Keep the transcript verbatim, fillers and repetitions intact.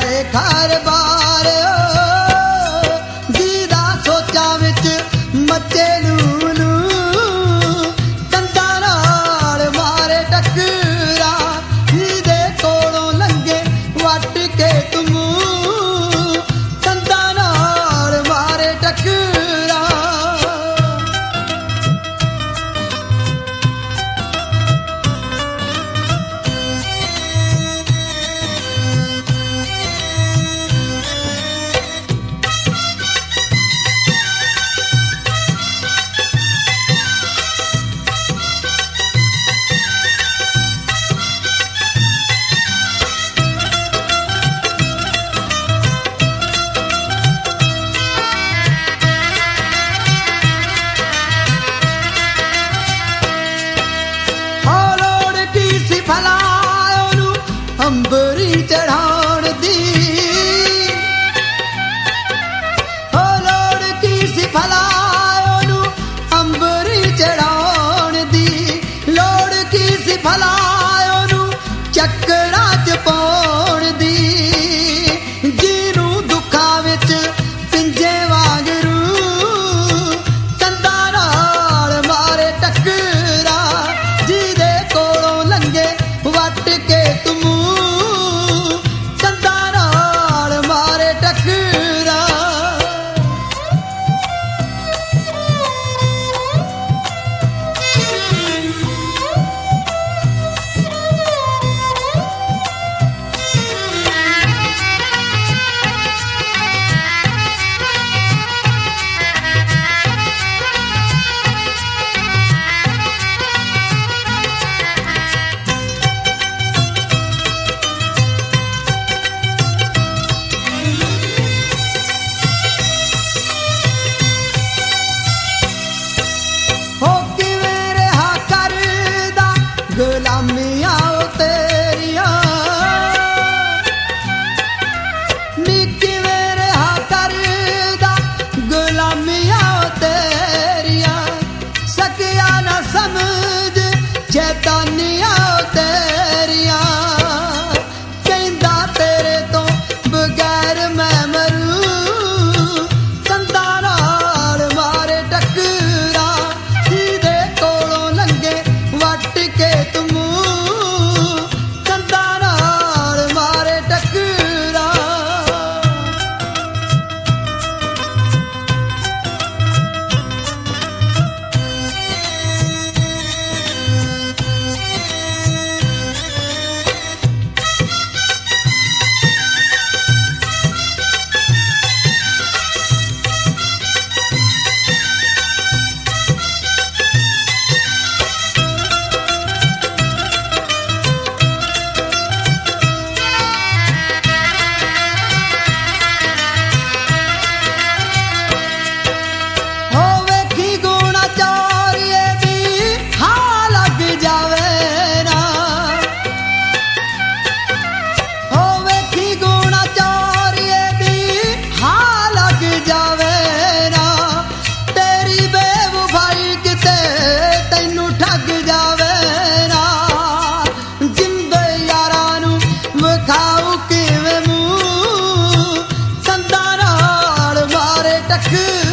ਜਾਏ ਘਰ ਬਾਰ ਜਿਹਦਾ ਸੋਚਾਂ ਵਿੱਚ ਮੱਚੇ ਲੂਲੂ ਕੰਧਾਂ ਨਾਲ ਮਾਰੇ ਟੱਕਰਾਂ ਜਿਹਦੇ ਕੋਲੋਂ ਲੰਘੇ ਵੱਟ ਕੇ ਤੂੰ ਕੰਧਾਂ ਨਾਲ ਮਾਰੇ ਟੱਕਰਾਂ ਅੰਬਰੀ ਚੜਾਉਣ ਦੀ ਹੋ ਲੋੜ ਕੀ ਸੀ ਭਲਾ ਉਹਨੂੰ ਅੰਬਰੀ ਚੜਾਉਣ ਦੀ ਲੋੜ ਕੀ ਸੀ ਭਲਾ ਉਹਨੂੰ ਚੱਕਰਾਂ 'ਚ ਪਾਉਣ ਦੀ ਜਿਹਨੂੰ ਦੁੱਖਾਂ ਵਿੱਚ ਪਿੰਜੇ ਵਾਂਗਰੂ ਕੰਧਾਂ ਨਾਲ ਮਾਰੇ ਟੱਕਰਾਂ ਜਿਹਦੇ ਕੋਲੋਂ ਲੰਘੇ ਵੱਟ ਕੇ ਤੂੰ ਗੁਲਾਮੀਆਂ ਤੇਰੀਆਂ ਨੀ ਕਿਵੇਂ ਰਿਹਾ ਕਰਦਾ ਗੁਲਾਮੀਆਂ ਤੇਰੀਆਂ ਸਕਿਆ ਨਾ ਸਮਝ ਚੇਤਾਨੀਆਂ ਤੇਰੀਆਂ ਕਹਿੰਦਾ ਤੇਰੇ ਤੋਂ ਬਗੈਰ ਮੈਂ ਮਰੂ ਕੰਧਾਂ ਨਾਲ ਮਾਰੇ ਟੱਕਰਾਂ ਜਿਹਦੇ ਕੋਲੋਂ ਲੰਘੇ ਵੱਟ ਕੇ good.